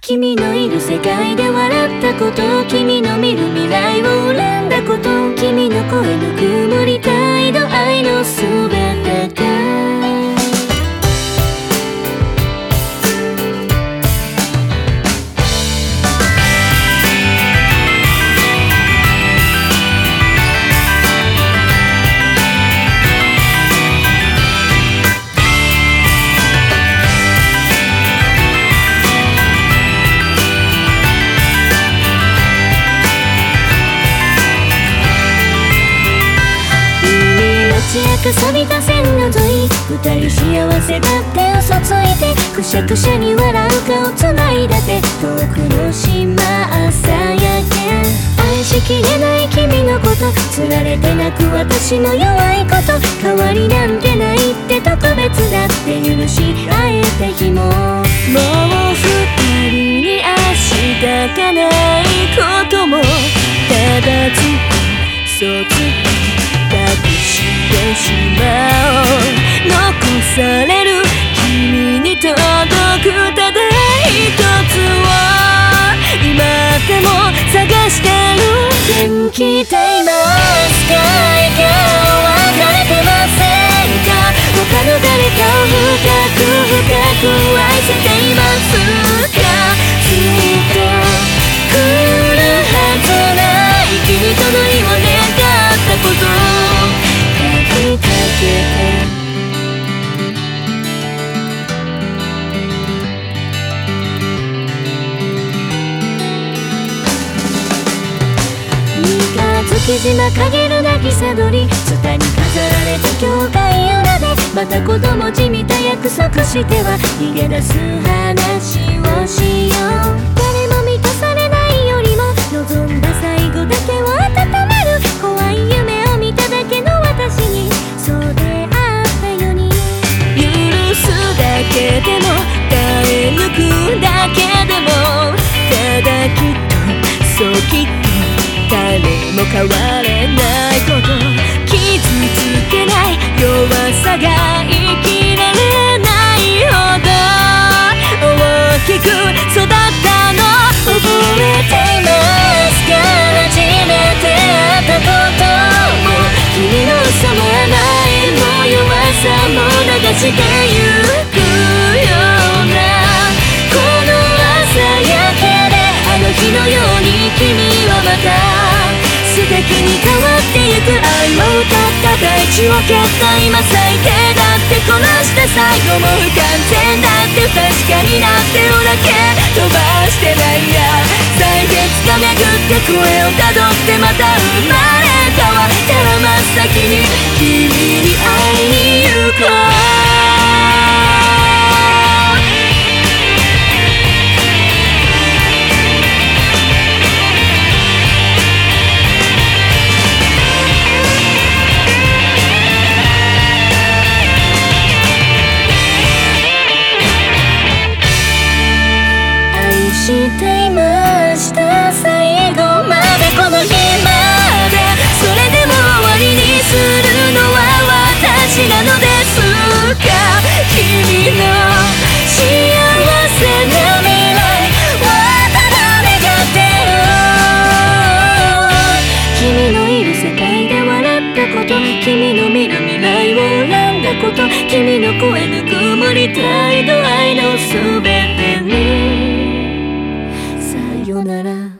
君のいる世界で笑ったこと、君の見る未来を恨んだこと、君の声ぬくもり態度、愛のすべてが錆びた線の沿い、二人幸せだって嘘ついて、くしゃくしゃに笑う顔つないだて、遠くの島朝焼け。愛しきれない君のこと、つられて泣く私の弱いこと、変わりなんてないって特別だって許し合えた日も、もう二人に明日がないことも、ただずっとそっと隠してしまおう。残される君に届くただ一つを今でも探してる。元気でいますか？笑顔別れてませんか？他の誰かを深く深く愛せていますか？ずっと来るはずない君との日を願ったこと、月島陰る渚鳥、ツタに飾られた教会裏で、また子供じみた約束しては逃げ出す話をしよう。誰も満たされないよりも望んだ最後だけを温める、怖い夢を見ただけの私にそうであったように、許すだけでも耐え抜くだけでも、ただきっとそうきっと誰も変われないこと、傷つけない弱さが生きられないほど大きく育ったの覚えていますか？初めて会ったことも、君の嘘も甘えも弱さも流してゆくような、この朝焼けであの日のように君はまた素敵に変わってゆく。愛を歌った大地を蹴った今最低だってこなして、最後も不完全だって不確かになってるだけ飛ばしてないや、歳月が巡って声をたどってまた生まれたわ。ただ真っ先に君に会いに行こう。していました最後まで、この日まで。それでも終わりにするのは私なのですか？君の幸せな未来はただ願ってる。君のいる世界で笑ったこと、君の見る未来を恨んだこと、君の声ぬくもり態度、愛のすべてにさよなら。